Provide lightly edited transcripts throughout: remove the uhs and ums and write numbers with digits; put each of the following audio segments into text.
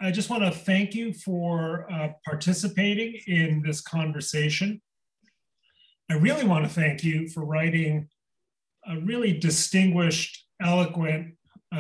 I just want to thank you for participating in this conversation. I really want to thank you for writing a really distinguished, eloquent,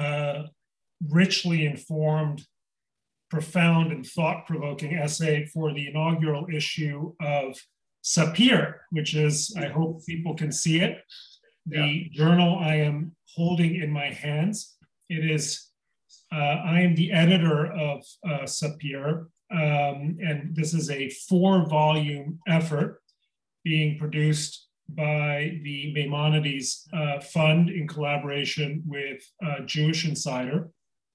richly informed, profound, and thought-provoking essay for the inaugural issue of Sapir, which is, I hope people can see it, the journal I am holding in my hands. It is, I am the editor of Sapir, and this is a 4-volume effort being produced by the Maimonides Fund in collaboration with Jewish Insider.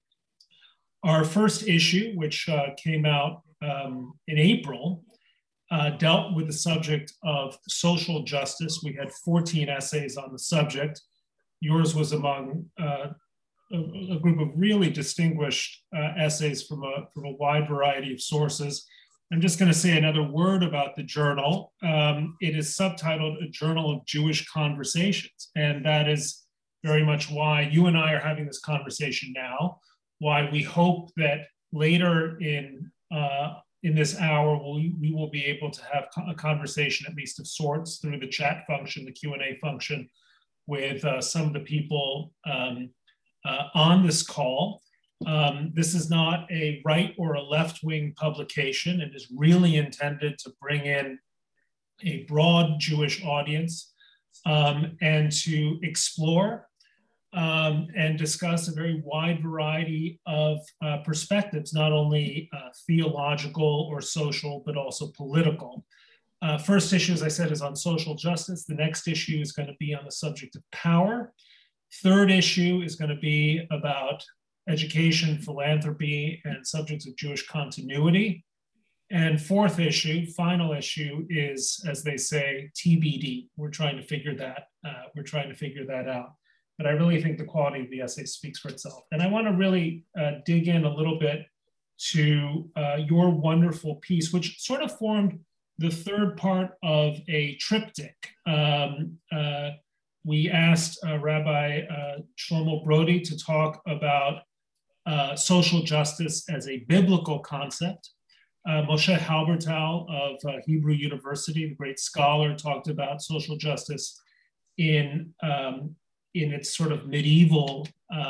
Our first issue, which came out in April, dealt with the subject of social justice. We had 14 essays on the subject. Yours was among a group of really distinguished essays from a wide variety of sources. I'm just going to say another word about the journal. It is subtitled A Journal of Jewish Conversations, and that is very much why you and I are having this conversation now, why we hope that later in this hour, we will be able to have a conversation, at least of sorts, through the chat function, the Q&A function, with some of the people on this call. This is not a right or a left-wing publication. It is really intended to bring in a broad Jewish audience and to explore and discuss a very wide variety of perspectives, not only theological or social, but also political. First issue, as I said, is on social justice. The next issue is going to be on the subject of power. Third issue is going to be about education, philanthropy, and subjects of Jewish continuity. And fourth issue, final issue, is, as they say, TBD. We're trying to figure that out. But I really think the quality of the essay speaks for itself. And I want to really dig in a little bit to your wonderful piece, which sort of formed the third part of a triptych. We asked Rabbi Shlomo Brody to talk about social justice as a biblical concept. Moshe Halbertal of Hebrew University, the great scholar, talked about social justice in its sort of medieval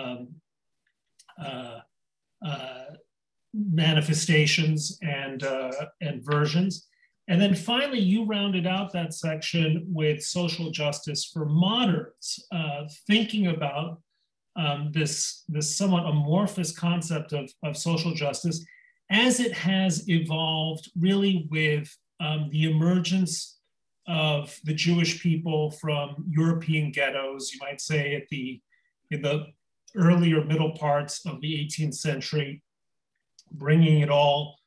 manifestations and versions. And then finally, you rounded out that section with social justice for moderns, thinking about this somewhat amorphous concept of social justice as it has evolved really with the emergence of the Jewish people from European ghettos, you might say in the earlier middle parts of the 18th century, bringing it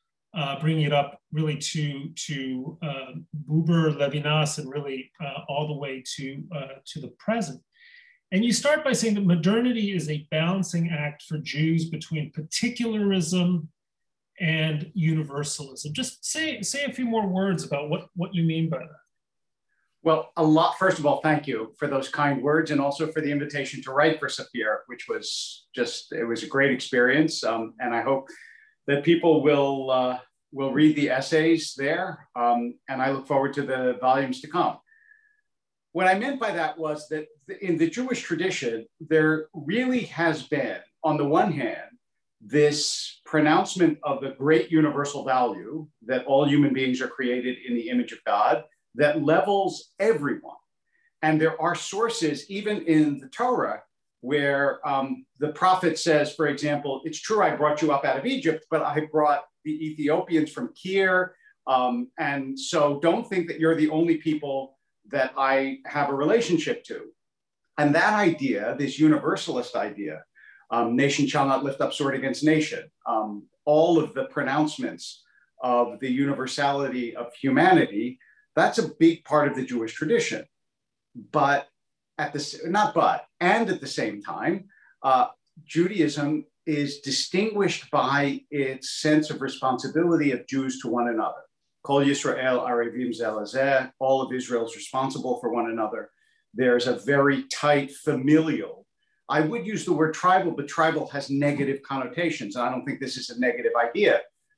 up really to Buber, Levinas, and really all the way to the present. And you start by saying that modernity is a balancing act for Jews between particularism and universalism. Just say a few more words about what you mean by that. Well, first of all, thank you for those kind words and also for the invitation to write for Sapir, which was it was a great experience. And I hope that people will read the essays there. And I look forward to the volumes to come. What I meant by that was that in the Jewish tradition, there really has been, on the one hand, this pronouncement of the great universal value that all human beings are created in the image of God, that levels everyone. And there are sources, even in the Torah, where the prophet says, for example, it's true I brought you up out of Egypt, but I brought the Ethiopians from Kir. And so don't think that you're the only people that I have a relationship to. And that idea, this universalist idea, nation shall not lift up sword against nation, all of the pronouncements of the universality of humanity, that's a big part of the Jewish tradition. But at the same time, Judaism is distinguished by its sense of responsibility of Jews to one another. Kol Yisrael Arevim Zeh Lezeh, all of Israel is responsible for one another. There's a very tight familial I would use the word tribal, but tribal has negative connotations. And I don't think this is a negative idea.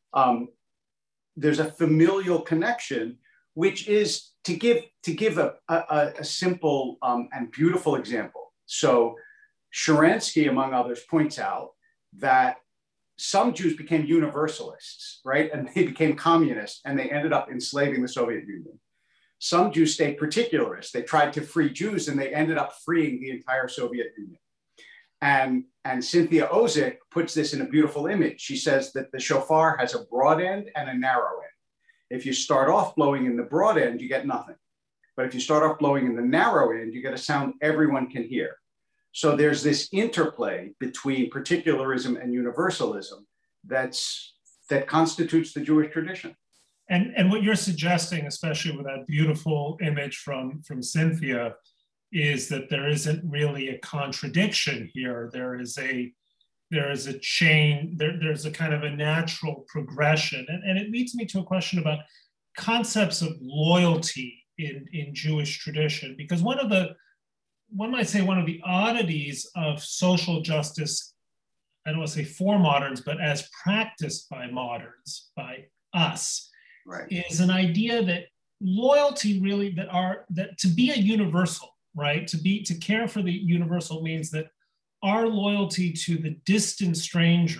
There's a familial connection, which is to give a simple and beautiful example. So Sharansky, among others, points out that some Jews became universalists, right? And they became communists, and they ended up enslaving the Soviet Union. Some Jews stayed particularists. They tried to free Jews, and they ended up freeing the entire Soviet Union. And Cynthia Ozick puts this in a beautiful image. She says that the shofar has a broad end and a narrow end. If you start off blowing in the broad end, you get nothing. But if you start off blowing in the narrow end, you get a sound everyone can hear. So there's this interplay between particularism and universalism that constitutes the Jewish tradition. And what you're suggesting, especially with that beautiful image from Cynthia, is that there isn't really a contradiction here. There is a chain, there's a kind of a natural progression. And it leads me to a question about concepts of loyalty in Jewish tradition, because one might say one of the oddities of social justice, I don't want to say for moderns, but as practiced by moderns, by us, right, is an idea that loyalty really, that to be a universal, right, to care for the universal means that our loyalty to the distant stranger,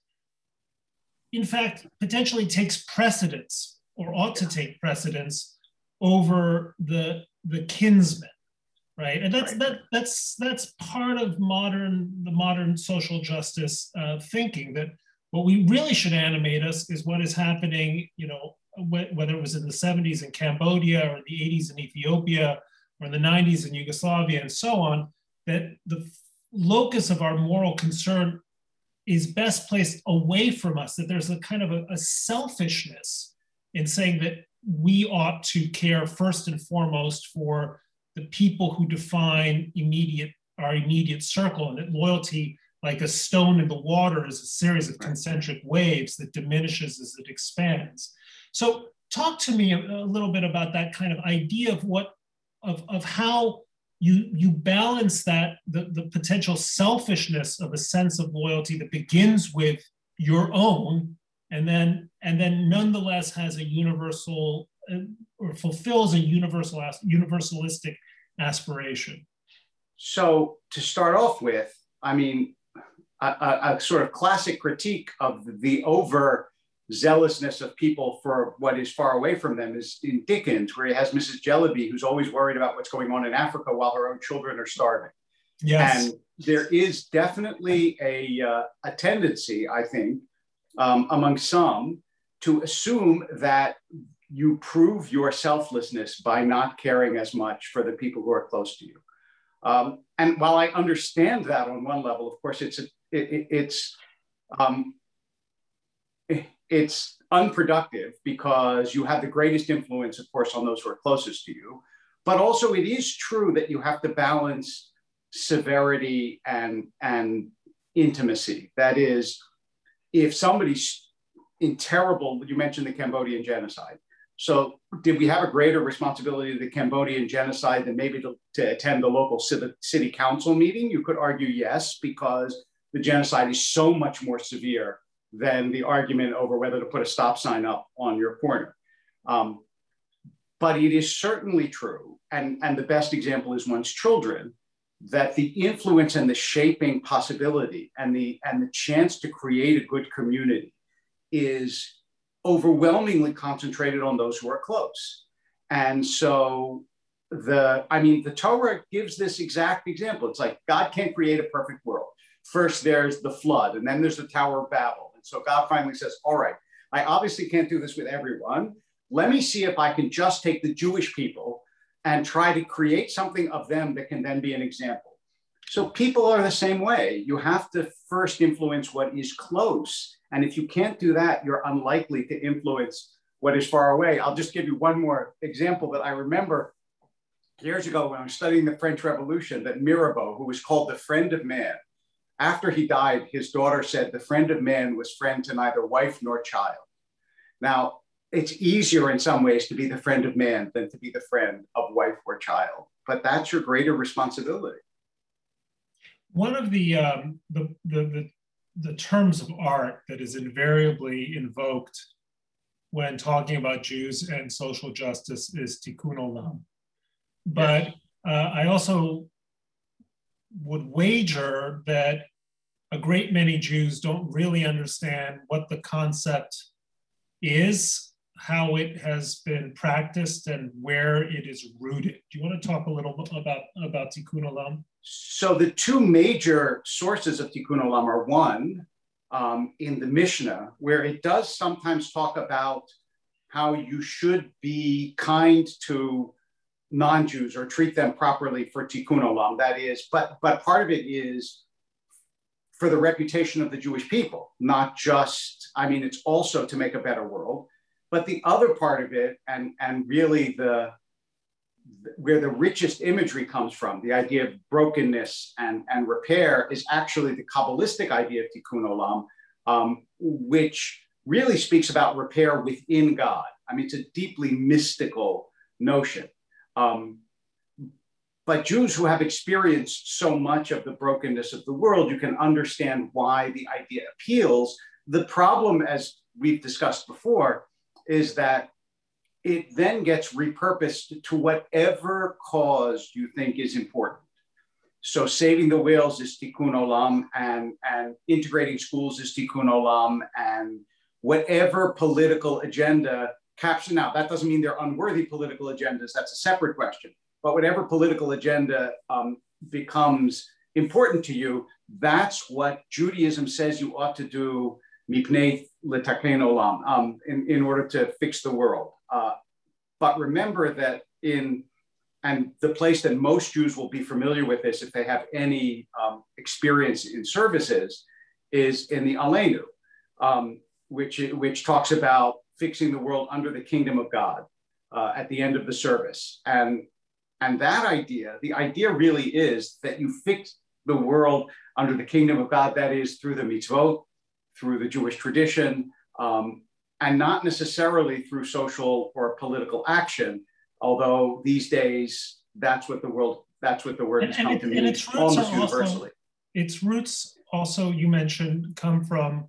in fact, potentially takes precedence or ought to take precedence over the kinsman, right? And that's part of the modern social justice thinking, that what we really should animate us is what is happening, whether it was in the 70s in Cambodia or the 80s in Ethiopia or in the 90s in Yugoslavia and so on, that the locus of our moral concern is best placed away from us, that there's a kind of a selfishness in saying that we ought to care first and foremost for the people who define our immediate circle, and that loyalty, like a stone in the water, is a series of concentric waves that diminishes as it expands. So talk to me a little bit about that kind of idea of how you balance that, the potential selfishness of a sense of loyalty that begins with your own, and then nonetheless has a universal or fulfills a universalistic aspiration. So to start off with, I mean, a sort of classic critique of the overzealousness of people for what is far away from them is in Dickens, where he has Mrs. Jellyby, who's always worried about what's going on in Africa while her own children are starving. Yes. And there is definitely a tendency, I think, among some to assume that you prove your selflessness by not caring as much for the people who are close to you. And while I understand that on one level, of course, it's unproductive, because you have the greatest influence, of course, on those who are closest to you. But also, it is true that you have to balance severity and intimacy. That is, if somebody's in terrible, you mentioned the Cambodian genocide. So did we have a greater responsibility to the Cambodian genocide than maybe to attend the local city council meeting? You could argue yes, because the genocide is so much more severe than the argument over whether to put a stop sign up on your corner. But it is certainly true, and the best example is one's children, that the influence and the shaping possibility and the chance to create a good community is overwhelmingly concentrated on those who are close. And so the Torah gives this exact example. It's like God can't create a perfect world. First, there's the flood, and then there's the Tower of Babel. And so God finally says, all right, I obviously can't do this with everyone. Let me see if I can just take the Jewish people and try to create something of them that can then be an example. So people are the same way. You have to first influence what is close. And if you can't do that, you're unlikely to influence what is far away. I'll just give you one more example that I remember years ago when I was studying the French Revolution, that Mirabeau, who was called the friend of man, after he died, his daughter said the friend of man was friend to neither wife nor child. Now, it's easier in some ways to be the friend of man than to be the friend of wife or child, but that's your greater responsibility. One of the terms of art that is invariably invoked when talking about Jews and social justice is tikkun olam. But I also would wager that a great many Jews don't really understand what the concept is, how it has been practiced, and where it is rooted. Do you want to talk a little bit about tikkun olam? So the two major sources of tikkun olam are one, in the Mishnah, where it does sometimes talk about how you should be kind to non-Jews or treat them properly for tikkun olam. That is, but part of it is for the reputation of the Jewish people, not just, I mean, it's also to make a better world. But the other part of it, and really where the richest imagery comes from, the idea of brokenness and repair, is actually the Kabbalistic idea of tikkun olam, which really speaks about repair within God. I mean, it's a deeply mystical notion. But Jews who have experienced so much of the brokenness of the world, you can understand why the idea appeals. The problem, as we've discussed before, is that it then gets repurposed to whatever cause you think is important. So saving the whales is tikkun olam, and integrating schools is tikkun olam, and whatever political agenda captured. Now, that doesn't mean they're unworthy political agendas. That's a separate question. But whatever political agenda becomes important to you, that's what Judaism says you ought to do, mipnei letaken olam, in order to fix the world. But remember that and the place that most Jews will be familiar with this, if they have any experience in services, is in the Aleinu, which talks about fixing the world under the kingdom of God at the end of the service. And that idea, the idea really is that you fix the world under the kingdom of God, that is through the mitzvot, through the Jewish tradition, and not necessarily through social or political action, although these days that's what the word has come to mean almost universally. Its roots also, you mentioned, come from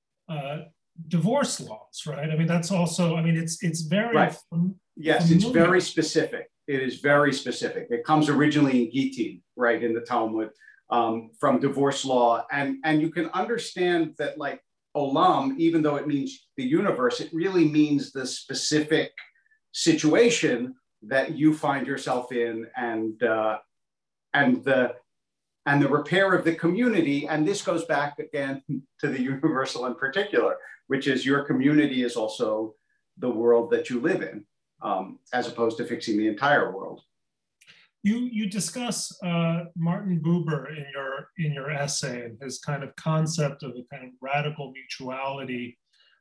divorce laws, right? I mean, that's also, I mean, it's very... Right. Yes, it's very specific. It is very specific. It comes originally in Gittin, right, in the Talmud, from divorce law. And you can understand that, like, olam, even though it means the universe, it really means the specific situation that you find yourself in, and the repair of the community. And this goes back again to the universal in particular, which is your community is also the world that you live in, as opposed to fixing the entire world. You discuss Martin Buber in your essay, and his kind of concept of a kind of radical mutuality,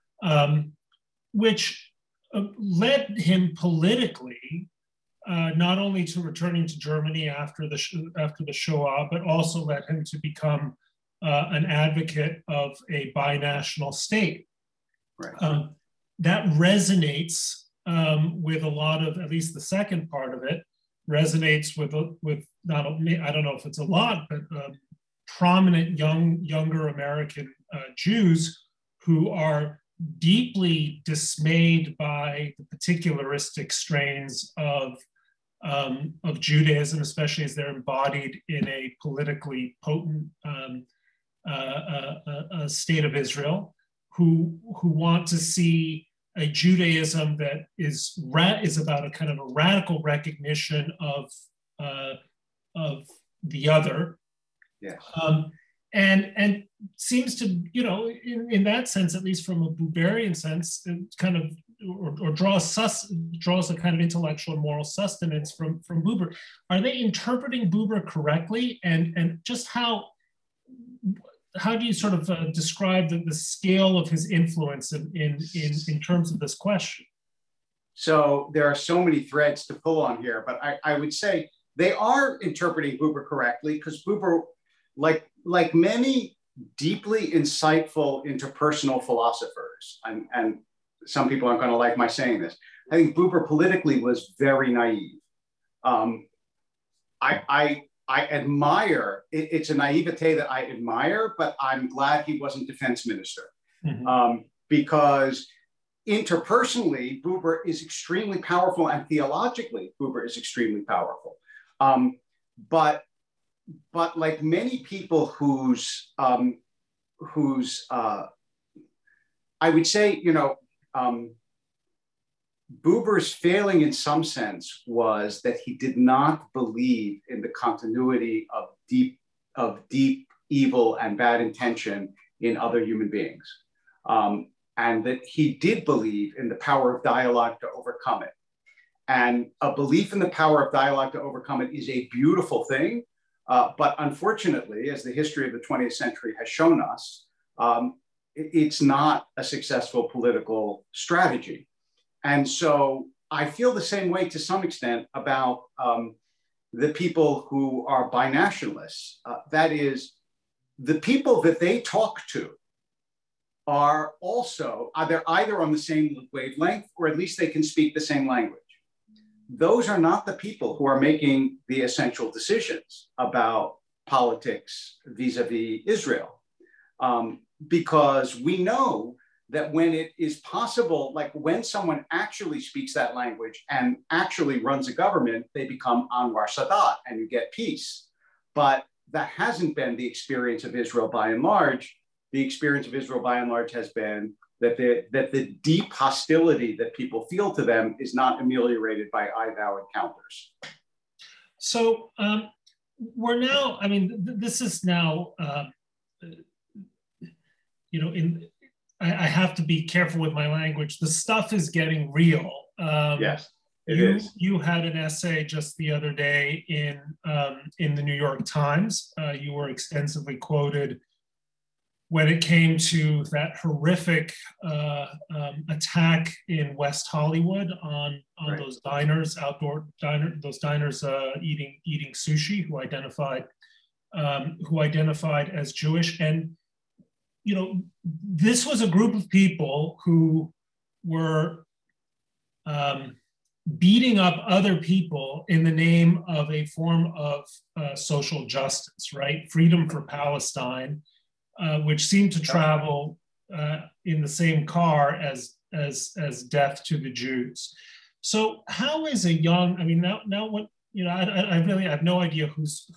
which led him politically not only to returning to Germany after the Shoah, but also led him to become an advocate of a binational state. Right. That resonates with a lot of, at least the second part of it, resonates with not only, I don't know if it's a lot, but prominent younger American Jews who are deeply dismayed by the particularistic strains of Judaism, especially as they're embodied in a politically potent state of Israel, who want to see a Judaism that is about a kind of a radical recognition of the other, yeah. And seems to, you know, in that sense, at least from a Buberian sense, it kind of or draws a kind of intellectual and moral sustenance from Buber. Are they interpreting Buber correctly? And just how do you sort of describe the scale of his influence in terms of this question? So there are so many threads to pull on here, but I would say they are interpreting Buber correctly, because Buber, like many deeply insightful interpersonal philosophers, and some people aren't going to like my saying this, I think Buber politically was very naive. I admire, it's a naivete that I admire, but I'm glad he wasn't defense minister. Because interpersonally, Buber is extremely powerful, and theologically, Buber is extremely powerful. But like many people whose I would say, Buber's failing in some sense was that he did not believe in the continuity of deep evil and bad intention in other human beings. And that he did believe in the power of dialogue to overcome it. And a belief in the power of dialogue to overcome it is a beautiful thing. But unfortunately, as the history of the 20th century has shown us, it's not a successful political strategy. And so I feel the same way to some extent about the people who are binationalists. That is, the people that they talk to are also either on the same wavelength, or at least they can speak the same language. Those are not the people who are making the essential decisions about politics vis-a-vis Israel. Because we know that when it is possible, like when someone actually speaks that language and actually runs a government, they become Anwar Sadat and you get peace. But that hasn't been the experience of Israel by and large. The experience of Israel by and large has been that the deep hostility that people feel to them is not ameliorated by I-thou encounters. So we're now, I mean, this is now, I have to be careful with my language. The stuff is getting real. Yes, it is. You had an essay just the other day in the New York Times. You were extensively quoted when it came to that horrific attack in West Hollywood on right. Those diners, those diners eating sushi, who identified as Jewish. And this was a group of people who were beating up other people in the name of a form of social justice, right? Freedom for Palestine, which seemed to travel in the same car as death to the Jews. So how is a young, I mean, now what, I really have no idea who's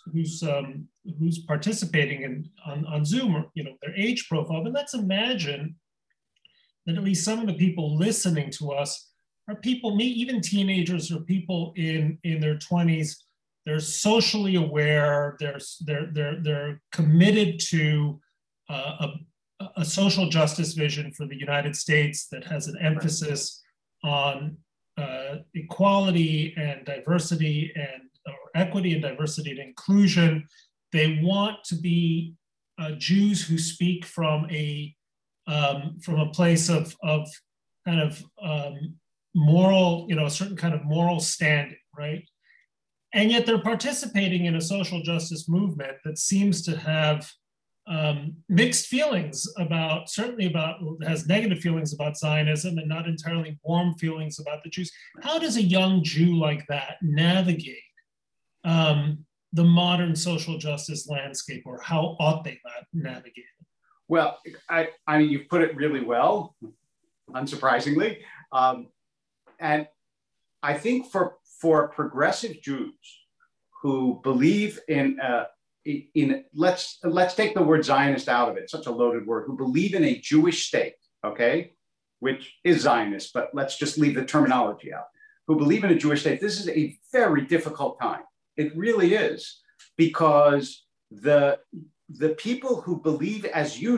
participating on Zoom, or their age profile. But let's imagine that at least some of the people listening to us are people, even teenagers or people in their 20s. They're socially aware. They're committed to a social justice vision for the United States that has an emphasis on equality and diversity or equity and diversity and inclusion. They want to be Jews who speak from a place of kind of moral, a certain kind of moral standing, right? And yet they're participating in a social justice movement that seems to have mixed feelings has negative feelings about Zionism and not entirely warm feelings about the Jews. How does a young Jew like that navigate the modern social justice landscape, or how ought they navigate it? Well, I mean, you've put it really well, unsurprisingly. And I think for progressive Jews who believe in let's take the word Zionist out of it, such a loaded word, who believe in a Jewish state, okay, which is Zionist, but let's just leave the terminology out, who believe in a Jewish state, this is a very difficult time. It really is, because the people who believe as you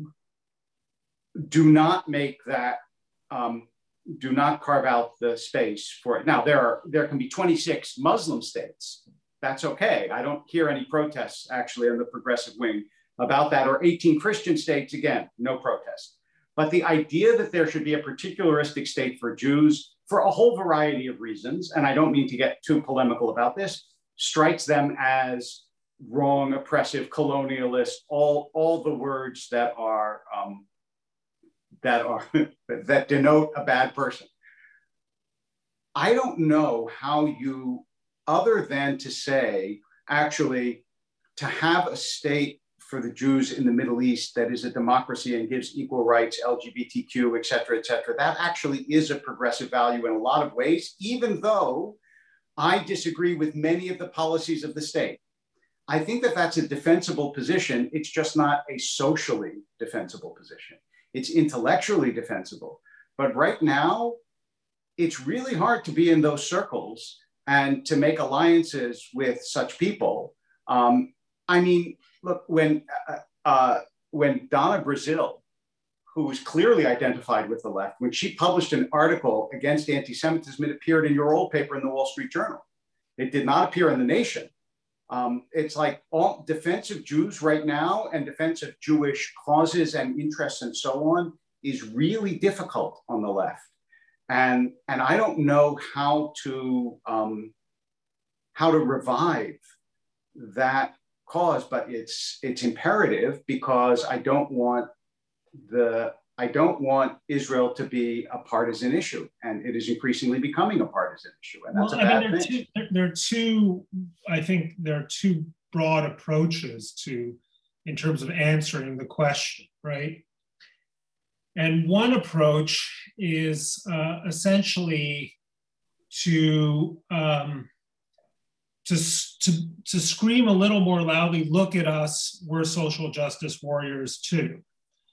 do not make that, do not carve out the space for it. Now, there can be 26 Muslim states. That's okay. I don't hear any protests actually on the progressive wing about that, or 18 Christian states, again, no protest. But the idea that there should be a particularistic state for Jews for a whole variety of reasons, and I don't mean to get too polemical about this, strikes them as wrong, oppressive, colonialist, all the words that that denote a bad person. I don't know how you, other than to say actually to have a state for the Jews in the Middle East that is a democracy and gives equal rights, LGBTQ, et cetera, that actually is a progressive value in a lot of ways, even though I disagree with many of the policies of the state. I think that that's a defensible position. It's just not a socially defensible position. It's intellectually defensible. But right now, it's really hard to be in those circles and to make alliances with such people. I mean, look, when Donna Brazil, who was clearly identified with the left, when she published an article against anti-Semitism, it appeared in your old paper in the Wall Street Journal. It did not appear in The Nation. It's like all defense of Jews right now and defense of Jewish causes and interests and so on is really difficult on the left. And I don't know how to revive that cause, but it's imperative, because I don't want Israel to be a partisan issue, and it is increasingly becoming a partisan issue, and that's a bad thing. I think there are two broad approaches in terms of answering the question, right? And one approach is essentially to scream a little more loudly, look at us, we're social justice warriors too.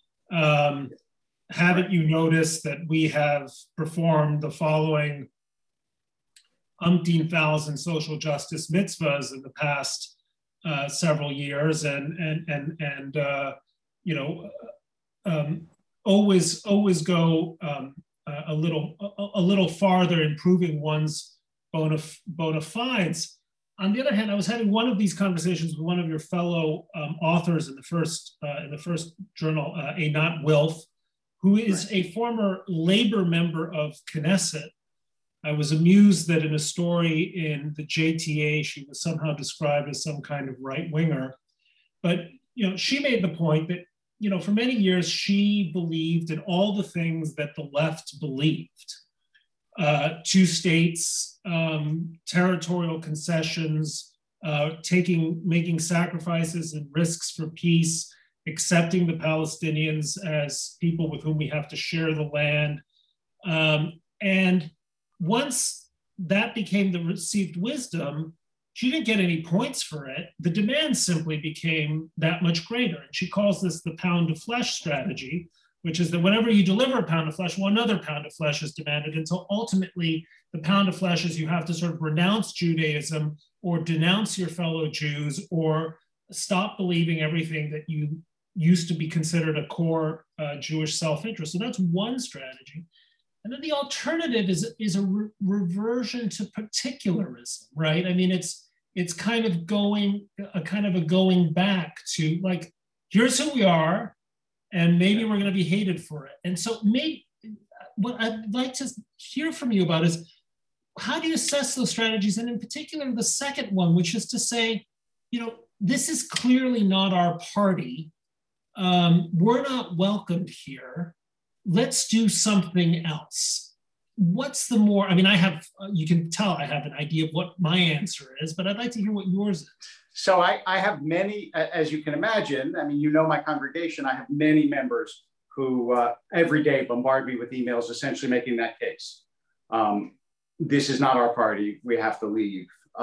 Haven't you noticed that we have performed the following umpteen thousand social justice mitzvahs in the past several years, always go a little farther, improving one's bona fides. On the other hand, I was having one of these conversations with one of your fellow authors in the first journal, Einat Wilf, who is a former labor member of Knesset. I was amused that in a story in the JTA, she was somehow described as some kind of right winger. But she made the point that for many years she believed in all the things that the left believed. Two states, territorial concessions, making sacrifices and risks for peace, accepting the Palestinians as people with whom we have to share the land. And once that became the received wisdom, she didn't get any points for it. The demand simply became that much greater. And she calls this the pound of flesh strategy, which is that whenever you deliver a pound of flesh, well, another pound of flesh is demanded, until ultimately the pound of flesh is you have to sort of renounce Judaism or denounce your fellow Jews or stop believing everything that you used to be considered a core Jewish self-interest. So that's one strategy. And then the alternative is a reversion to particularism, right? I mean, it's kind of going back to like, here's who we are, and maybe we're going to be hated for it. And so what I'd like to hear from you about is, how do you assess those strategies? And in particular, the second one, which is to say, this is clearly not our party. We're not welcomed here. Let's do something else. What's the more, you can tell I have an idea of what my answer is, but I'd like to hear what yours is. So I have many, as you can imagine, my congregation, I have many members who every day bombard me with emails essentially making that case. This is not our party, we have to leave.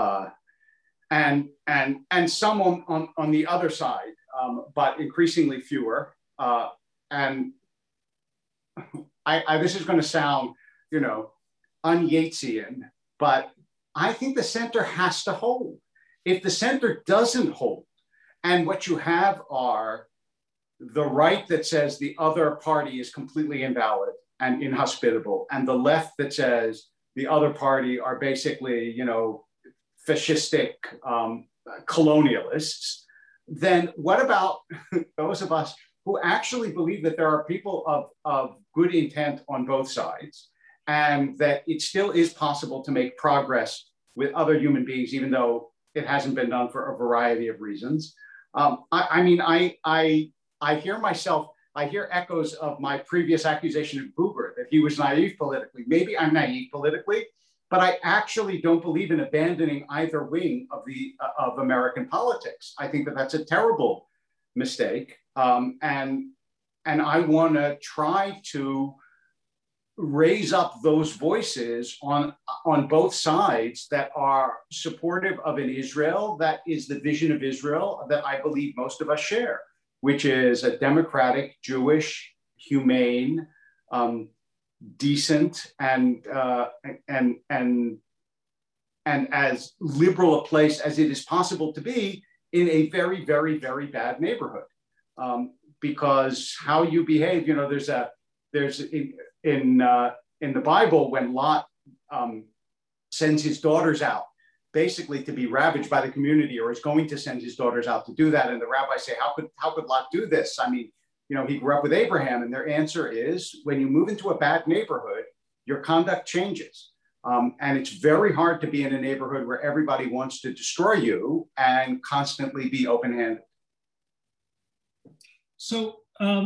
And some on the other side, but increasingly fewer. And this is going to sound, un-Yeatsian, but I think the center has to hold. If the center doesn't hold, and what you have are the right that says the other party is completely invalid and inhospitable, and the left that says the other party are basically, fascistic colonialists, then what about those of us who actually believe that there are people of good intent on both sides, and that it still is possible to make progress with other human beings, even though it hasn't been done for a variety of reasons. I hear echoes of my previous accusation of Buber, that he was naive politically. Maybe I'm naive politically, But I actually don't believe in abandoning either wing of American politics. I think that that's a terrible mistake, and I want to try to raise up those voices on both sides that are supportive of an Israel that is the vision of Israel that I believe most of us share, which is a democratic, Jewish, humane, decent, and as liberal a place as it is possible to be in a very, very, very bad neighborhood. Because how you behave, there's in the Bible, when Lot sends his daughters out basically to be ravaged by the community, or is going to send his daughters out to do that, and the rabbis say, how could Lot do this? I mean, he grew up with Abraham, and their answer is, when you move into a bad neighborhood, your conduct changes. And it's very hard to be in a neighborhood where everybody wants to destroy you and constantly be open-handed. So,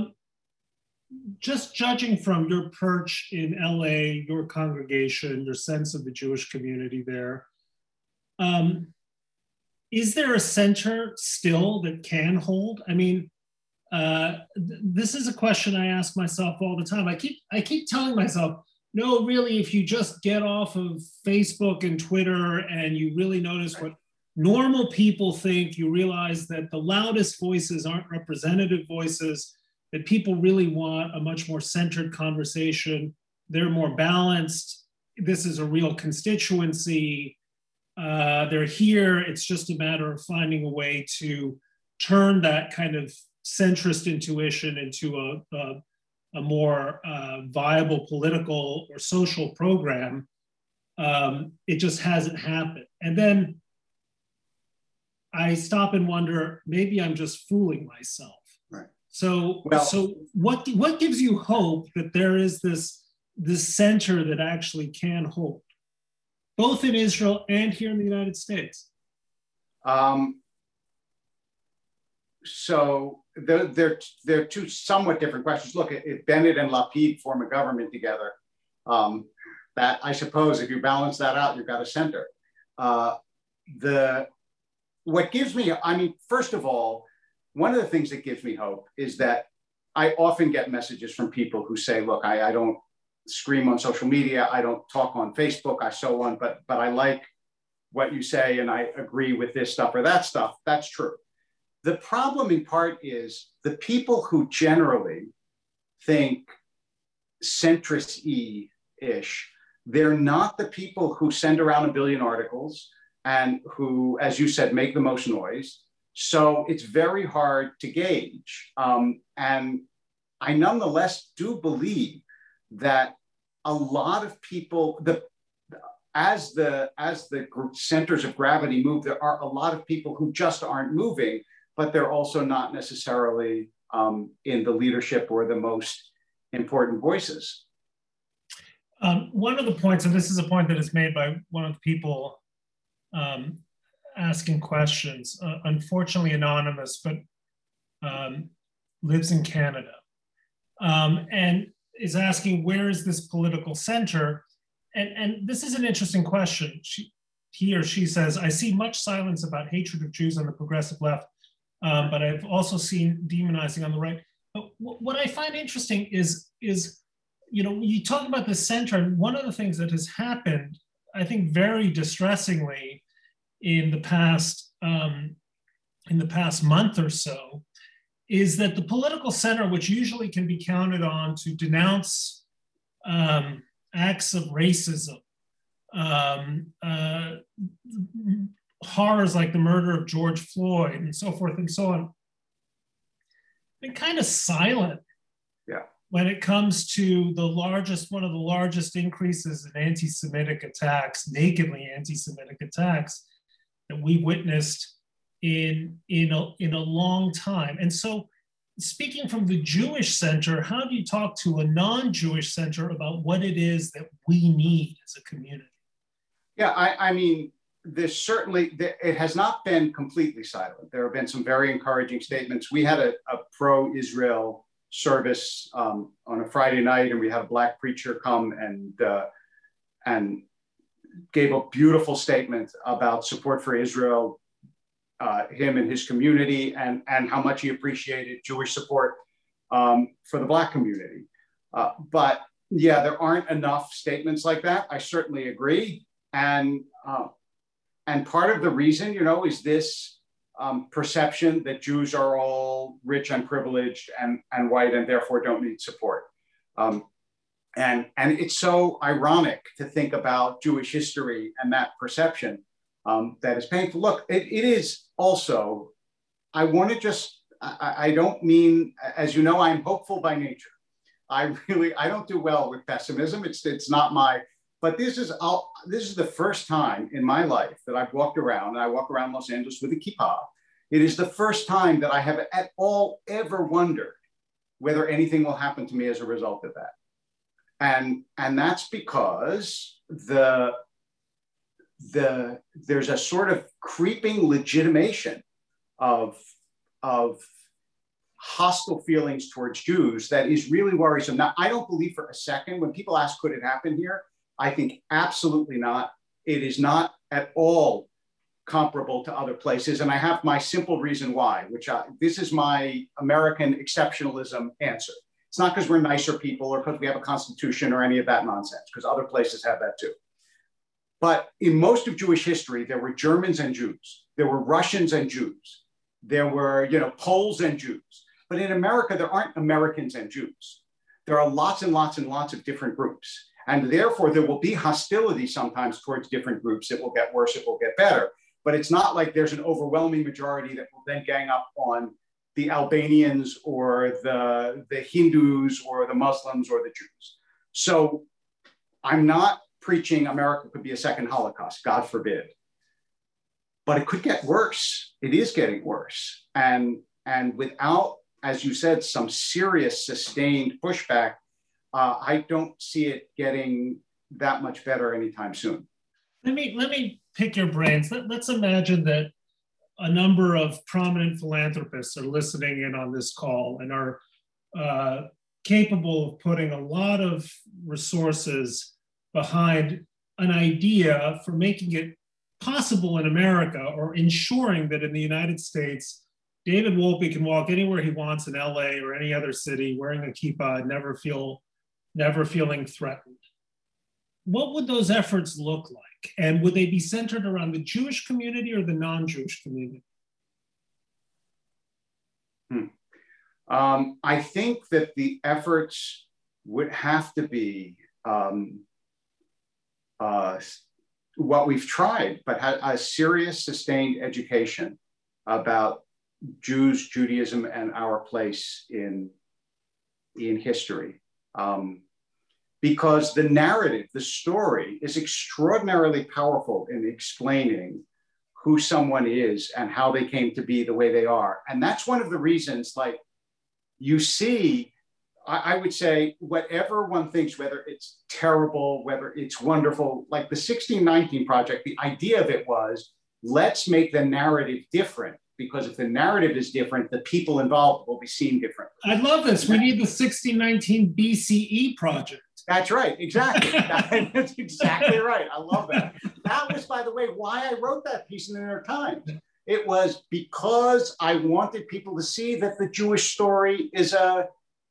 just judging from your perch in LA, your congregation, your sense of the Jewish community there, is there a center still that can hold? I mean, this is a question I ask myself all the time. I keep telling myself, no, really, if you just get off of Facebook and Twitter and you really notice what normal people think, you realize that the loudest voices aren't representative voices, that people really want a much more centered conversation. They're more balanced. This is a real constituency. They're here. It's just a matter of finding a way to turn that kind of centrist intuition into a more viable political or social program. It just hasn't happened. And then I stop and wonder, maybe I'm just fooling myself. Right. So what gives you hope that there is this center that actually can hold, both in Israel and here in the United States? So they're two somewhat different questions. Look, if Bennett and Lapid form a government together, that, I suppose, if you balance that out, you've got a center. What gives me, I mean, first of all, one of the things that gives me hope is that I often get messages from people who say, look, I don't scream on social media, I don't talk on Facebook, so on, but I like what you say and I agree with this stuff or that stuff. That's true. The problem in part is the people who generally think centrist-y-ish, they're not the people who send around 1 billion articles and who, as you said, make the most noise. So it's very hard to gauge. And I nonetheless do believe that a lot of people, as the centers of gravity move, there are a lot of people who just aren't moving, but they're also not necessarily in the leadership or the most important voices. One of the points, and this is a point that is made by one of the people asking questions, unfortunately anonymous, but lives in Canada, and is asking, where is this political center? And this is an interesting question. He or she says, I see much silence about hatred of Jews on the progressive left, but I've also seen demonizing on the right. But what I find interesting is, you talk about the center, and one of the things that has happened, I think very distressingly in the past month or so, is that the political center, which usually can be counted on to denounce acts of racism, horrors like the murder of George Floyd and so forth and so on, been kind of silent. Yeah. When it comes to one of the largest increases in anti-Semitic attacks, nakedly anti-Semitic attacks, that we witnessed in a long time. And so, speaking from the Jewish center, how do you talk to a non-Jewish center about what it is that we need as a community? Yeah, I mean, it has not been completely silent. There have been some very encouraging statements. We had a pro-Israel service on a Friday night, and we had a Black preacher come and gave a beautiful statement about support for Israel, him and his community, and how much he appreciated Jewish support for the Black community. But yeah, there aren't enough statements like that. I certainly agree. And part of the reason, is this perception that Jews are all rich and privileged and white and therefore don't need support. And it's so ironic to think about Jewish history and that perception that is painful. Look, it is also, I want to just, I don't mean, as you know, I'm hopeful by nature. I don't do well with pessimism. It's not my, but this is the first time in my life that I've walked around, and I walk around Los Angeles with a kippah. It is the first time that I have at all ever wondered whether anything will happen to me as a result of that. And that's because there's a sort of creeping legitimation of hostile feelings towards Jews that is really worrisome. Now, I don't believe for a second, when people ask, could it happen here? I think absolutely not. It is not at all comparable to other places. And I have my simple reason why, this is my American exceptionalism answer. It's not because we're nicer people or because we have a constitution or any of that nonsense, because other places have that too. But in most of Jewish history, there were Germans and Jews. There were Russians and Jews. There were, Poles and Jews. But in America, there aren't Americans and Jews. There are lots and lots and lots of different groups. And therefore, there will be hostility sometimes towards different groups. It will get worse, it will get better. But it's not like there's an overwhelming majority that will then gang up on the Albanians or the Hindus or the Muslims or the Jews. So I'm not preaching America could be a second Holocaust, God forbid. But it could get worse. It is getting worse. And without, as you said, some serious sustained pushback, I don't see it getting that much better anytime soon. Let me pick your brains. Let's imagine that a number of prominent philanthropists are listening in on this call and are capable of putting a lot of resources behind an idea for making it possible in America, or ensuring that in the United States, David Wolpe can walk anywhere he wants in LA or any other city wearing a kippah, never feeling threatened. What would those efforts look like? And would they be centered around the Jewish community or the non-Jewish community? I think that the efforts would have to be what we've tried, but a serious, sustained education about Jews, Judaism, and our place in history. Because the narrative, the story, is extraordinarily powerful in explaining who someone is and how they came to be the way they are. And that's one of the reasons, like, you see, I would say, whatever one thinks, whether it's terrible, whether it's wonderful, like the 1619 Project, the idea of it was, let's make the narrative different, because if the narrative is different, the people involved will be seen differently. I love this. We need the 1619 BCE Project. That's right, exactly. That's exactly right. I love that. That was, by the way, why I wrote that piece in the New York Times. It was because I wanted people to see that the Jewish story is a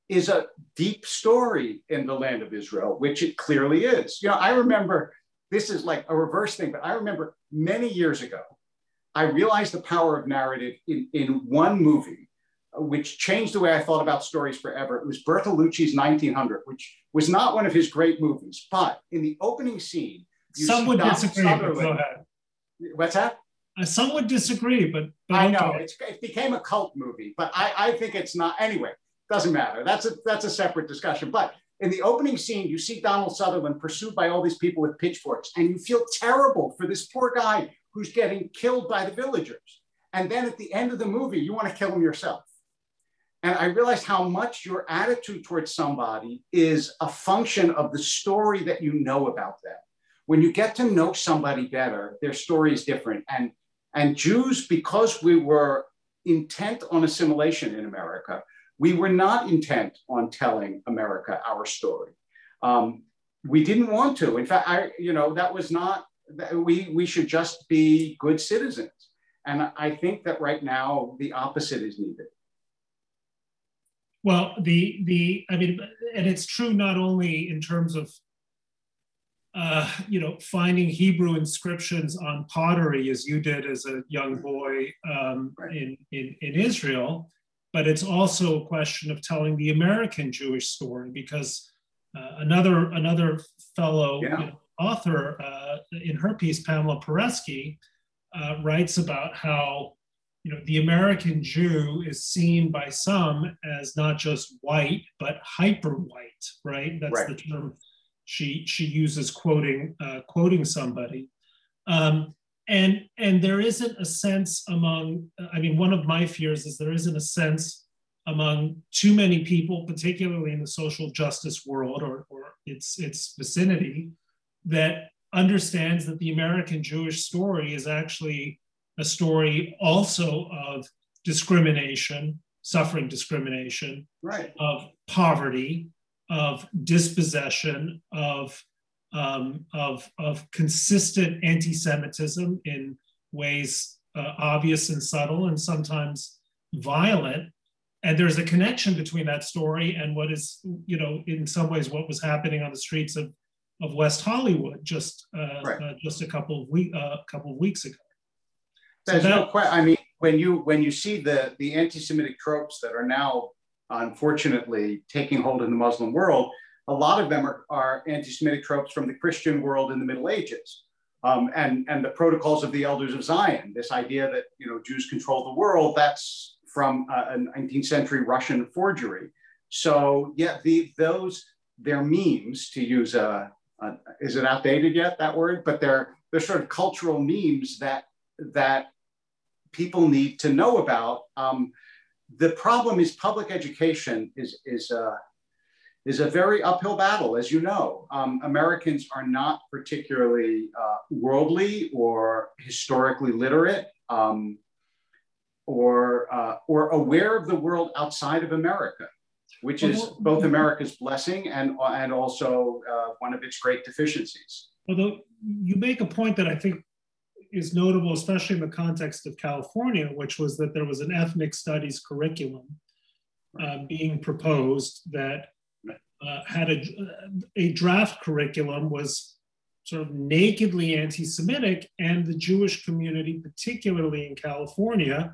deep story in the land of Israel, which it clearly is. I remember, this is like a reverse thing, but I remember many years ago, I realized the power of narrative in one movie, which changed the way I thought about stories forever. It was Bertolucci's 1900, which was not one of his great movies, but in the opening scene, some would disagree. But go ahead. What's that? Some would disagree, but I know it became a cult movie, but I think it's not. Anyway, doesn't matter. That's a separate discussion. But in the opening scene, you see Donald Sutherland pursued by all these people with pitchforks, and you feel terrible for this poor guy who's getting killed by the villagers. And then at the end of the movie, you want to kill him yourself. And I realized how much your attitude towards somebody is a function of the story that you know about them. When you get to know somebody better, their story is different. And Jews, because we were intent on assimilation in America, we were not intent on telling America our story. We didn't want to. In fact, that was not we should just be good citizens. And I think that right now the opposite is needed. Well, I mean, and it's true not only in terms of finding Hebrew inscriptions on pottery, as you did as a young boy right. in Israel, but it's also a question of telling the American Jewish story, because another fellow author in her piece, Pamela Paresky, writes about how the American Jew is seen by some as not just white but hyper white, right? That's right. The term she uses quoting somebody, and there isn't a sense among. I mean, one of my fears is there isn't a sense among too many people, particularly in the social justice world or its vicinity, that understands that the American Jewish story is actually a story also of discrimination, suffering discrimination, right. of poverty, of dispossession, of consistent anti-Semitism in ways obvious and subtle and sometimes violent. And there's a connection between that story and what is, in some ways, what was happening on the streets of West Hollywood just a couple of weeks ago. There's no question. I mean, when you see the anti-Semitic tropes that are now unfortunately taking hold in the Muslim world, a lot of them are anti-Semitic tropes from the Christian world in the Middle Ages, and the protocols of the Elders of Zion. This idea that Jews control the world, that's from a 19th century Russian forgery. So yeah, they're memes, to use is it outdated yet, that word? But they're sort of cultural memes that people need to know about. The problem is public education is a very uphill battle, as you know. Americans are not particularly worldly or historically literate, or aware of the world outside of America, which is both America's blessing and also one of its great deficiencies. Although you make a point that I think is notable, especially in the context of California, which was that there was an ethnic studies curriculum being proposed that had a draft curriculum was sort of nakedly anti-Semitic, and the Jewish community, particularly in California,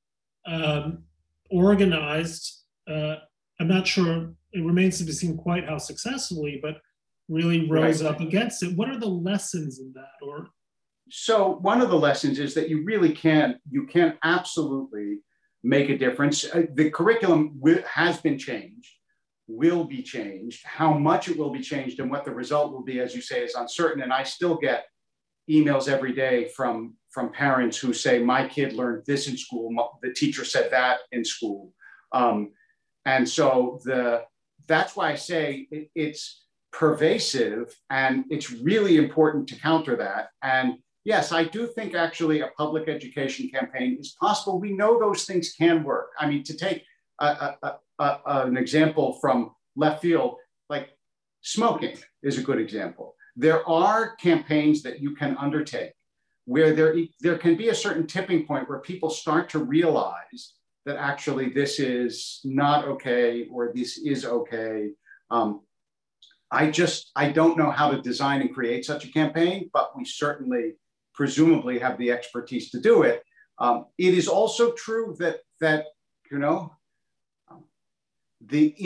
organized, I'm not sure, it remains to be seen quite how successfully, but really rose up against it. What are the lessons in that? So one of the lessons is that you can absolutely make a difference. The curriculum has been changed, will be changed. How much it will be changed and what the result will be, as you say, is uncertain. And I still get emails every day from parents who say, my kid learned this in school, the teacher said that in school. And so that's why I say it's pervasive, and it's really important to counter that. And yes, I do think actually a public education campaign is possible. We know those things can work. I mean, to take an example from left field, like smoking is a good example. There are campaigns that you can undertake where there can be a certain tipping point where people start to realize that actually this is not okay or this is okay. I don't know how to design and create such a campaign, but we certainly presumably have the expertise to do it. It is also true that the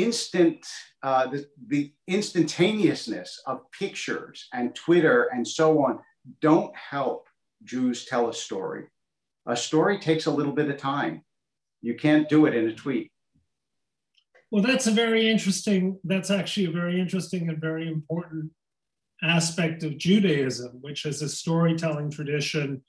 instantaneousness of pictures and Twitter and so on don't help Jews tell a story. A story takes a little bit of time. You can't do it in a tweet. Well, that's actually a very interesting and very important aspect of Judaism, which is a storytelling tradition,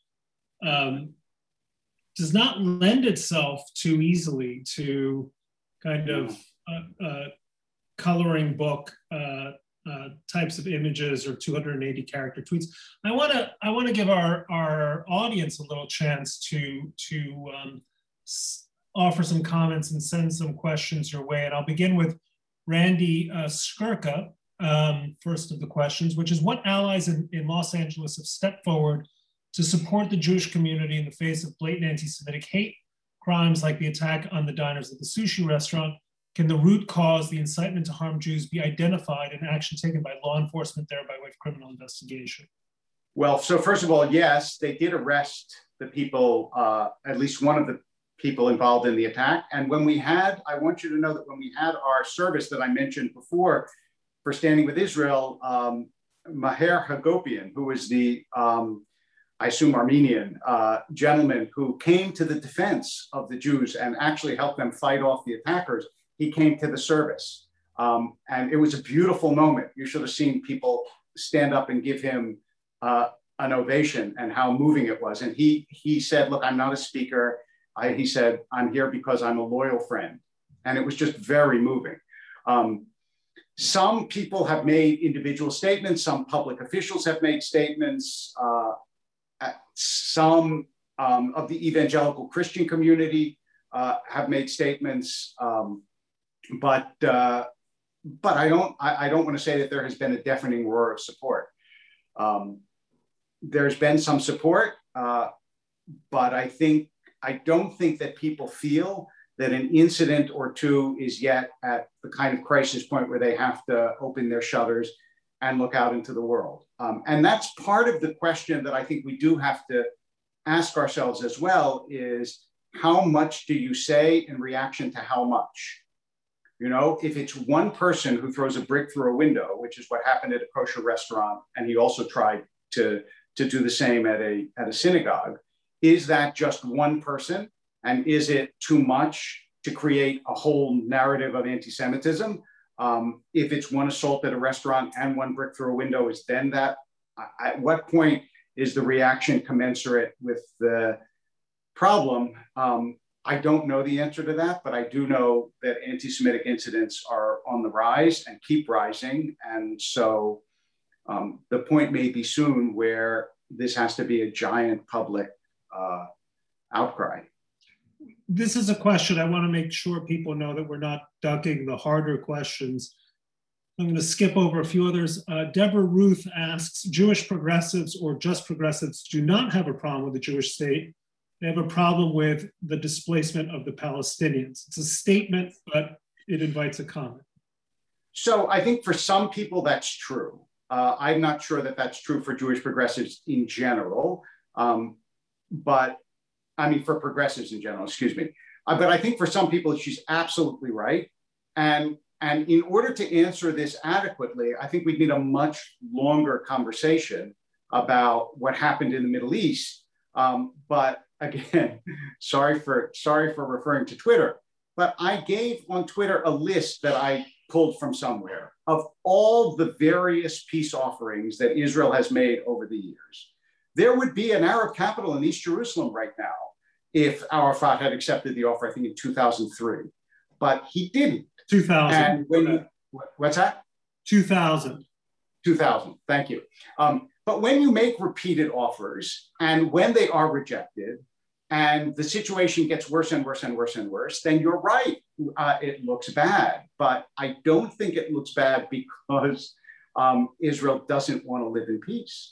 does not lend itself too easily to kind of coloring book types of images or 280 character tweets. I want to give our audience a little chance to offer some comments and send some questions your way. And I'll begin with Randy Skirka, first of the questions, which is what allies in Los Angeles have stepped forward to support the Jewish community in the face of blatant anti-Semitic hate crimes like the attack on the diners at the sushi restaurant? Can the root cause, the incitement to harm Jews, be identified and action taken by law enforcement there by way of criminal investigation? Well, so first of all, yes, they did arrest the people, at least one of the people involved in the attack. And when we had, I want you to know that when we had our service that I mentioned before for Standing with Israel, Maher Hagopian, who was the, I assume, Armenian gentleman who came to the defense of the Jews and actually helped them fight off the attackers, he came to the service. And it was a beautiful moment. You should have seen people stand up and give him an ovation and how moving it was. And he said, look, I'm not a speaker. He said, I'm here because I'm a loyal friend. And it was just very moving. Some people have made individual statements. Some public officials have made statements. Some of the evangelical Christian community have made statements. But I don't want to say that there has been a deafening roar of support. There's been some support, but I don't think that people feel that an incident or two is yet at the kind of crisis point where they have to open their shutters and look out into the world. And that's part of the question that I think we do have to ask ourselves as well is how much do you say in reaction to how much? You know, if it's one person who throws a brick through a window, which is what happened at a kosher restaurant, and he also tried to do the same at a synagogue, is that just one person? And is it too much to create a whole narrative of anti-Semitism? If it's one assault at a restaurant and one brick through a window, is then that, at what point is the reaction commensurate with the problem? I don't know the answer to that, but I do know that anti-Semitic incidents are on the rise and keep rising. And so the point may be soon where this has to be a giant public outcry. This is a question I want to make sure people know that we're not ducking the harder questions. I'm going to skip over a few others. Deborah Ruth asks, Jewish progressives or just progressives do not have a problem with the Jewish state. They have a problem with the displacement of the Palestinians. It's a statement, but it invites a comment. So I think for some people that's true. I'm not sure that that's true for Jewish progressives in general, but I mean for progressives in general, excuse me. But I think for some people she's absolutely right. And in order to answer this adequately, I think we'd need a much longer conversation about what happened in the Middle East. But again, sorry for referring to Twitter, but I gave on Twitter a list that I pulled from somewhere of all the various peace offerings that Israel has made over the years. There would be an Arab capital in East Jerusalem right now if Arafat had accepted the offer, I think in 2003, but he didn't. 2000. And when what's that? 2000. 2000, thank you. But when you make repeated offers and when they are rejected and the situation gets worse and worse and worse and worse, then you're right, it looks bad. But I don't think it looks bad because Israel doesn't want to live in peace.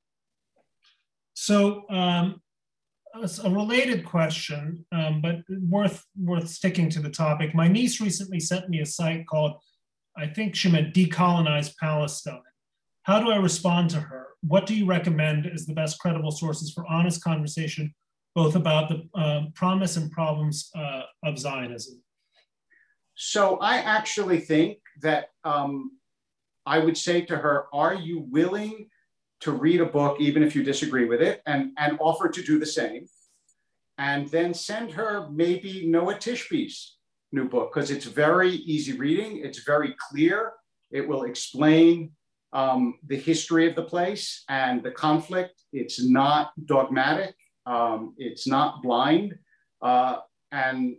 So a related question, but worth sticking to the topic. My niece recently sent me a site called, I think she meant Decolonize Palestine. How do I respond to her? What do you recommend as the best credible sources for honest conversation, both about the promise and problems of Zionism? So I actually think that I would say to her, are you willing to read a book, even if you disagree with it, and offer to do the same? And then send her maybe Noah Tishby's new book, because it's very easy reading. It's very clear. It will explain the history of the place and the conflict. It's not dogmatic. It's not blind. And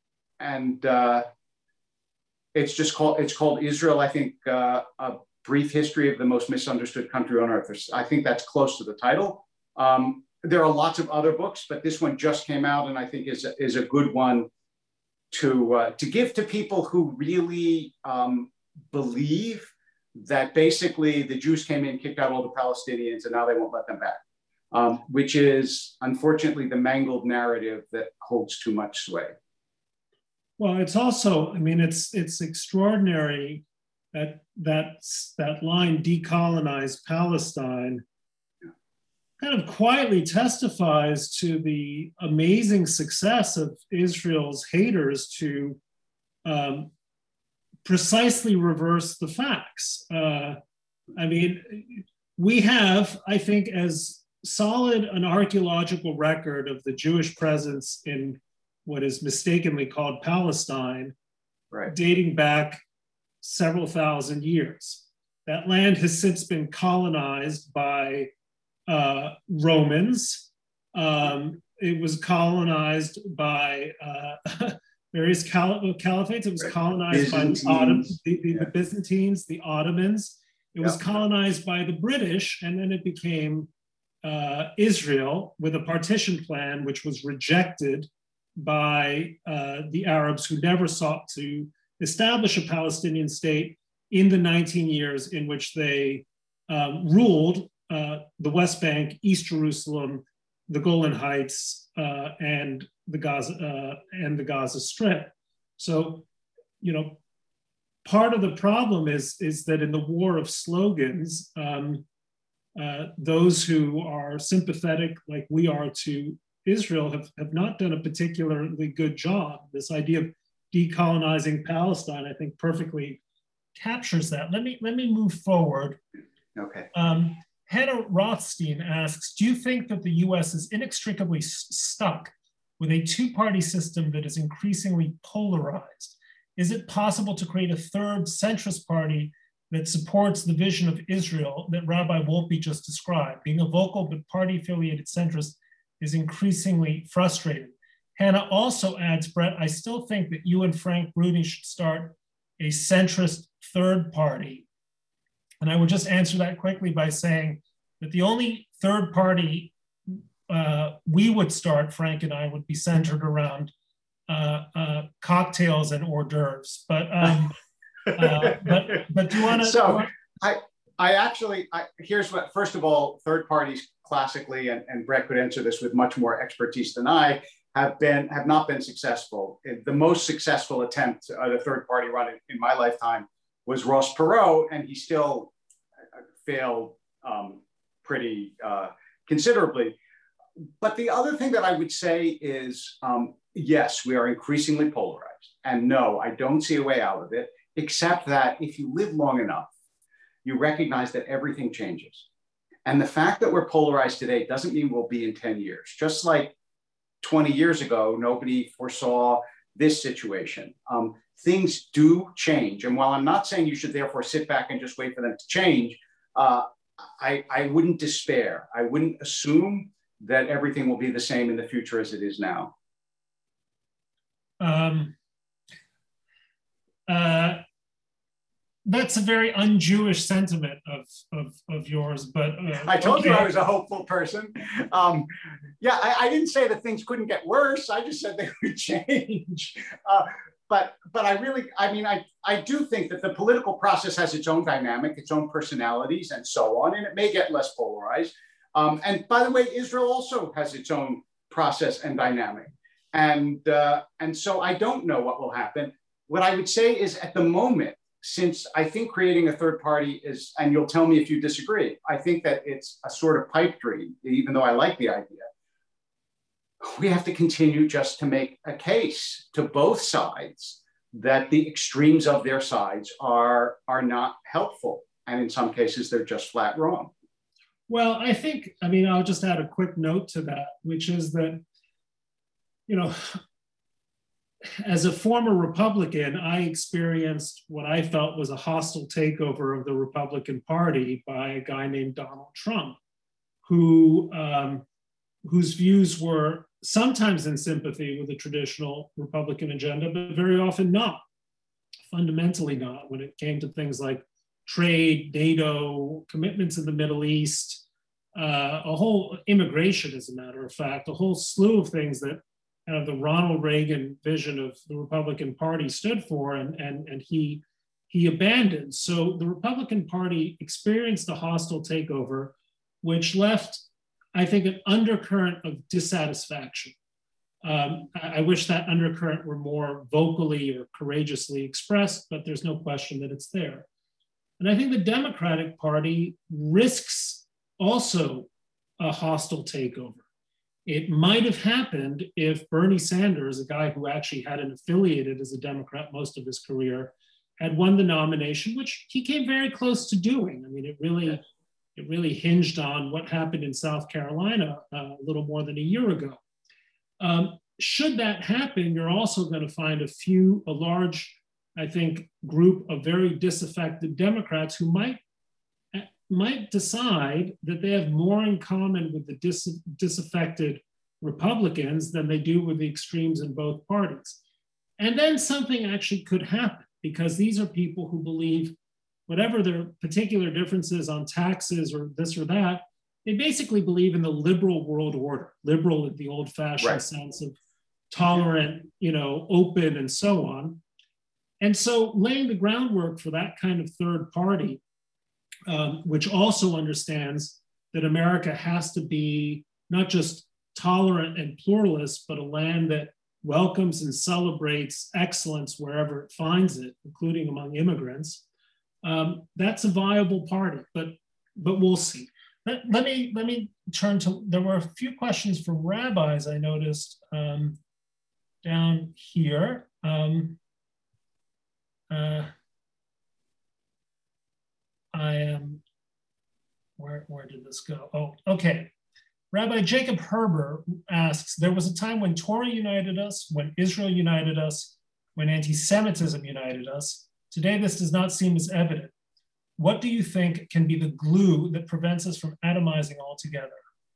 it's called Israel, I think, a brief history of the most misunderstood country on earth. I think that's close to the title. There are lots of other books, but this one just came out and I think is a good one to give to people who really believe that basically the Jews came in, kicked out all the Palestinians, and now they won't let them back, which is unfortunately the mangled narrative that holds too much sway. Well, it's also, I mean, it's extraordinary that line, decolonize Palestine, kind of quietly testifies to the amazing success of Israel's haters to precisely reverse the facts. I mean, we have, I think, as solid an archaeological record of the Jewish presence in what is mistakenly called Palestine, right, dating back several thousand years. That land has since been colonized by Romans. It was colonized by various caliphates. It was colonized by the Byzantines, the Ottomans. It was colonized by the British, and then it became Israel with a partition plan, which was rejected by the Arabs, who never sought to establish a Palestinian state in the 19 years in which they ruled the West Bank, East Jerusalem, the Golan Heights, and the Gaza Strip. So, you know, part of the problem is that in the war of slogans, those who are sympathetic, like we are, to Israel have not done a particularly good job. This idea of decolonizing Palestine, I think, perfectly captures that. Let me move forward. Okay. Hannah Rothstein asks, do you think that the US is inextricably stuck with a two-party system that is increasingly polarized? Is it possible to create a third centrist party that supports the vision of Israel that Rabbi Wolpe just described? Being a vocal but party-affiliated centrist is increasingly frustrating. Hannah also adds, Brett, I still think that you and Frank Bruni should start a centrist third party. And I would just answer that quickly by saying that the only third party we would start, Frank and I, would be centered around cocktails and hors d'oeuvres. But do you want to? So here's what. First of all, third parties classically, and Brett could answer this with much more expertise than I, have not been successful. The most successful attempt at a third party run in my lifetime was Ross Perot, and he still failed pretty considerably. But the other thing that I would say is, yes, we are increasingly polarized. And no, I don't see a way out of it, except that if you live long enough, you recognize that everything changes. And the fact that we're polarized today doesn't mean we'll be in 10 years. Just like 20 years ago, nobody foresaw this situation. Things do change. And while I'm not saying you should therefore sit back and just wait for them to change, I wouldn't despair. I wouldn't assume that everything will be the same in the future as it is now. That's a very un-Jewish sentiment of yours, but I told you I was a hopeful person. Yeah, I didn't say that things couldn't get worse. I just said they would change. But I do think that the political process has its own dynamic, its own personalities, and so on, and it may get less polarized. And by the way, Israel also has its own process and dynamic, and so I don't know what will happen. What I would say is, at the moment, since I think creating a third party is, and you'll tell me if you disagree, I think that it's a sort of pipe dream, even though I like the idea. We have to continue just to make a case to both sides that the extremes of their sides are not helpful. And in some cases, they're just flat wrong. Well, I'll just add a quick note to that, which is that, you know, as a former Republican, I experienced what I felt was a hostile takeover of the Republican Party by a guy named Donald Trump, whose views were sometimes in sympathy with the traditional Republican agenda, but very often not, fundamentally not, when it came to things like trade, NATO, commitments in the Middle East, a whole immigration, as a matter of fact, a whole slew of things that the Ronald Reagan vision of the Republican Party stood for, and he he abandoned. So the Republican Party experienced a hostile takeover, which left, I think, an undercurrent of dissatisfaction. I wish that undercurrent were more vocally or courageously expressed, but there's no question that it's there. And I think the Democratic Party risks also a hostile takeover. It might have happened if Bernie Sanders, a guy who actually hadn't affiliated as a Democrat most of his career, had won the nomination, which he came very close to doing. I mean, it really hinged on what happened in South Carolina a little more than a year ago. Should that happen, you're also going to find a large, I think, group of very disaffected Democrats who might decide that they have more in common with the disaffected Republicans than they do with the extremes in both parties. And then something actually could happen, because these are people who believe, whatever their particular differences on taxes or this or that, they basically believe in the liberal world order, liberal in the old-fashioned sense of tolerant, open and so on. And so laying the groundwork for that kind of third party, which also understands that America has to be not just tolerant and pluralist, but a land that welcomes and celebrates excellence wherever it finds it, including among immigrants. That's a viable party, but we'll see. Let me turn to, there were a few questions from rabbis I noticed down here. Where did this go? Oh, okay. Rabbi Jacob Herber asks, there was a time when Torah united us, when Israel united us, when anti-Semitism united us. Today, this does not seem as evident. What do you think can be the glue that prevents us from atomizing altogether?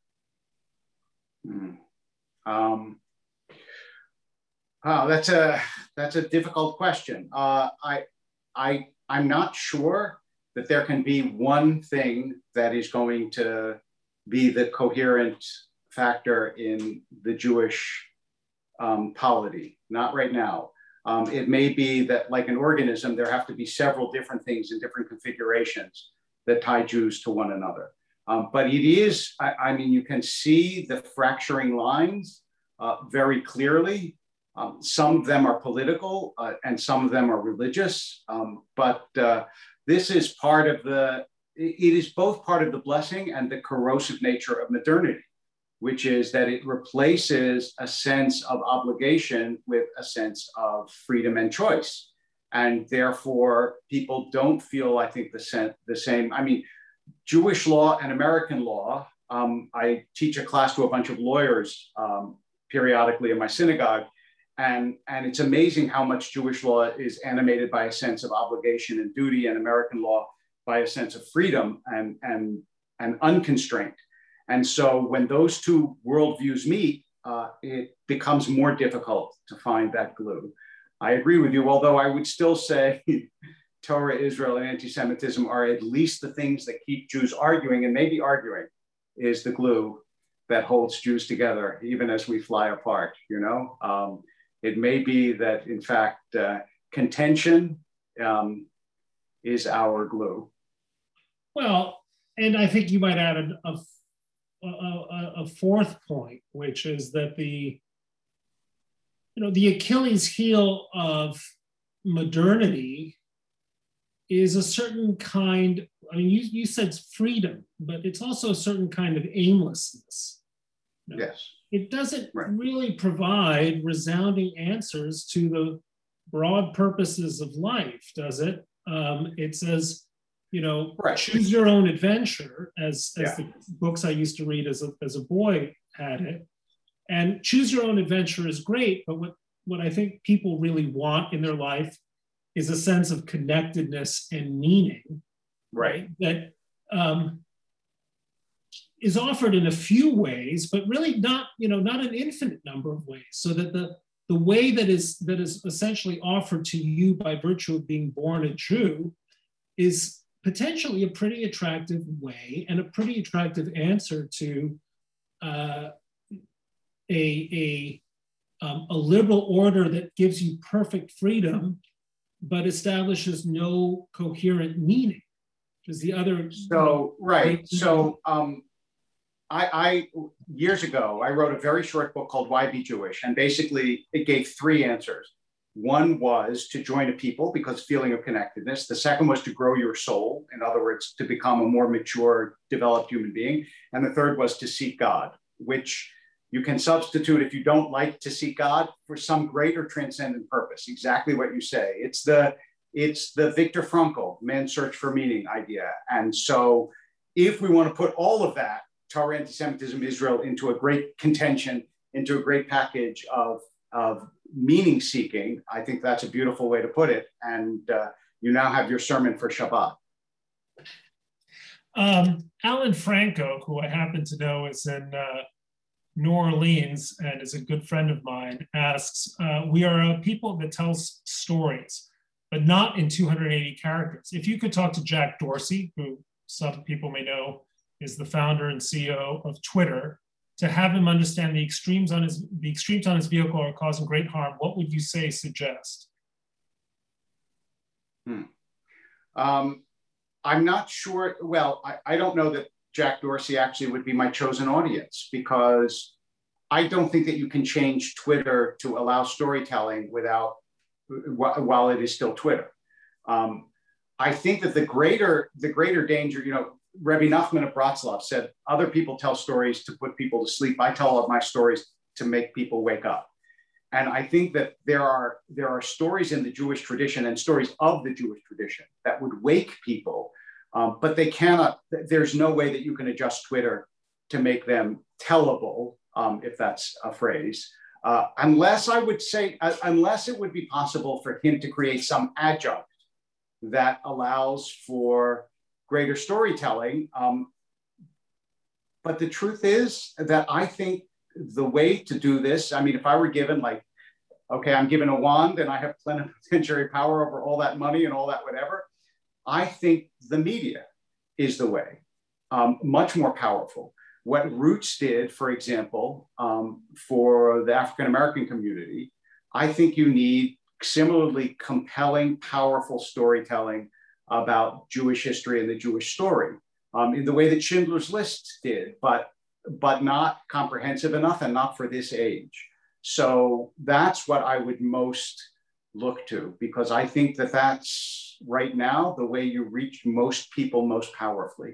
That's a difficult question. I'm not sure that there can be one thing that is going to be the coherent factor in the Jewish polity. Not right now. It may be that, like an organism, there have to be several different things in different configurations that tie Jews to one another. But it is, I mean, you can see the fracturing lines very clearly. Some of them are political and some of them are religious. But this is part of it is both part of the blessing and the corrosive nature of modernity, which is that it replaces a sense of obligation with a sense of freedom and choice. And therefore, people don't feel, I think, the same. I mean, Jewish law and American law, I teach a class to a bunch of lawyers periodically in my synagogue. And it's amazing how much Jewish law is animated by a sense of obligation and duty, and American law by a sense of freedom and unconstrained. And so when those two worldviews meet, it becomes more difficult to find that glue. I agree with you, although I would still say Torah, Israel, and anti-Semitism are at least the things that keep Jews arguing, and maybe arguing is the glue that holds Jews together, even as we fly apart, It may be that, in fact, contention is our glue. Well, and I think you might add a fourth point, which is that the Achilles heel of modernity is a certain kind, I mean, you said freedom, but it's also a certain kind of aimlessness. Yes. It doesn't really provide resounding answers to the broad purposes of life, does it? It says, choose your own adventure, as the books I used to read as a boy had it. And choose your own adventure is great, but what I think people really want in their life is a sense of connectedness and meaning, right? That is offered in a few ways, but really not an infinite number of ways. So that the way that is essentially offered to you by virtue of being born a Jew is potentially a pretty attractive way and a pretty attractive answer to a liberal order that gives you perfect freedom but establishes no coherent meaning. Is the other. So, right. So I years ago, I wrote a very short book called Why Be Jewish? And basically it gave three answers. One was to join a people because feeling of connectedness. The second was to grow your soul. In other words, to become a more mature, developed human being. And the third was to seek God, which you can substitute if you don't like to seek God for some greater transcendent purpose. Exactly what you say. It's the Viktor Frankl, Man's Search for Meaning idea. And so if we want to put all of that, Torah, anti-Semitism, Israel, into a great contention, into a great package of meaning seeking, I think that's a beautiful way to put it. And you now have your sermon for Shabbat. Alan Franco, who I happen to know is in New Orleans and is a good friend of mine, asks, we are a people that tells stories, but not in 280 characters. If you could talk to Jack Dorsey, who some people may know is the founder and CEO of Twitter, to have him understand the extremes on his vehicle are causing great harm, what would you suggest? I'm not sure. Well, I don't know that Jack Dorsey actually would be my chosen audience, because I don't think that you can change Twitter to allow storytelling while it is still Twitter. I think that the greater danger, Rebbe Nachman of Bratslav said, other people tell stories to put people to sleep. I tell my stories to make people wake up. And I think that there are stories in the Jewish tradition and stories of the Jewish tradition that would wake people, but they cannot, there's no way that you can adjust Twitter to make them tellable, if that's a phrase, unless it would be possible for him to create some adjunct that allows for greater storytelling. But the truth is that I think the way to do this, I mean, if I were given I'm given a wand and I have plenipotentiary power over all that money and all that whatever, I think the media is the way, much more powerful. What Roots did, for example, for the African-American community, I think you need similarly compelling, powerful storytelling about Jewish history and the Jewish story, in the way that Schindler's List did, but not comprehensive enough and not for this age. So that's what I would most look to, because I think that that's right now the way you reach most people most powerfully.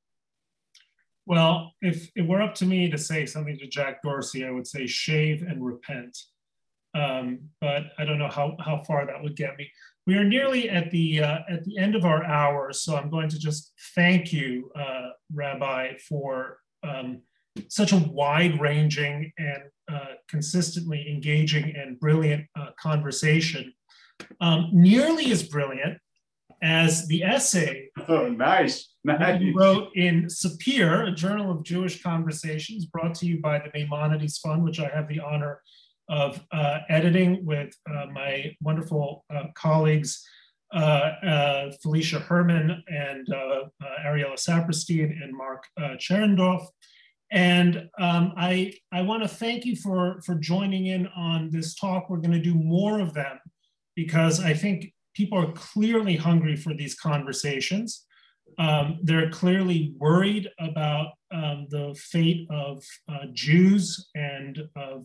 Well, if it were up to me to say something to Jack Dorsey, I would say shave and repent. But I don't know how far that would get me. We are nearly at the end of our hour, so I'm going to just thank you, Rabbi, for such a wide-ranging and consistently engaging and brilliant conversation. Nearly as brilliant as the essay that you wrote in Sapir, a journal of Jewish conversations, brought to you by the Maimonides Fund, which I have the honor of editing with my wonderful colleagues, Felicia Herman and Ariella Saperstein and Mark Cherendorf. And I want to thank you for joining in on this talk. We're going to do more of them because I think people are clearly hungry for these conversations. They're clearly worried about the fate of Jews and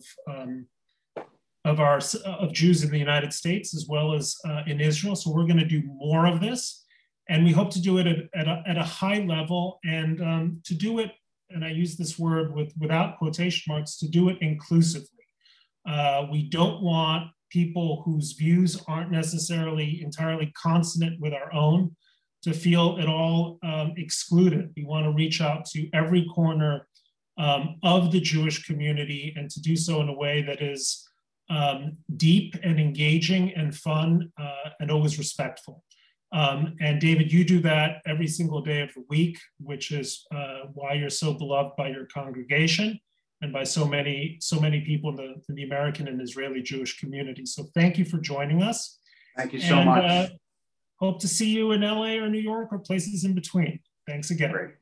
of Jews in the United States as well as in Israel. So we're going to do more of this, and we hope to do it at a high level, and to do it, and I use this word without quotation marks, to do it inclusively. We don't want people whose views aren't necessarily entirely consonant with our own to feel at all excluded. We want to reach out to every corner of the Jewish community, and to do so in a way that is deep and engaging and fun and always respectful. And David, you do that every single day of the week, which is why you're so beloved by your congregation and by so many people in the American and Israeli Jewish community. So thank you for joining us. Thank you so much. Hope to see you in LA or New York or places in between. Thanks again. Great.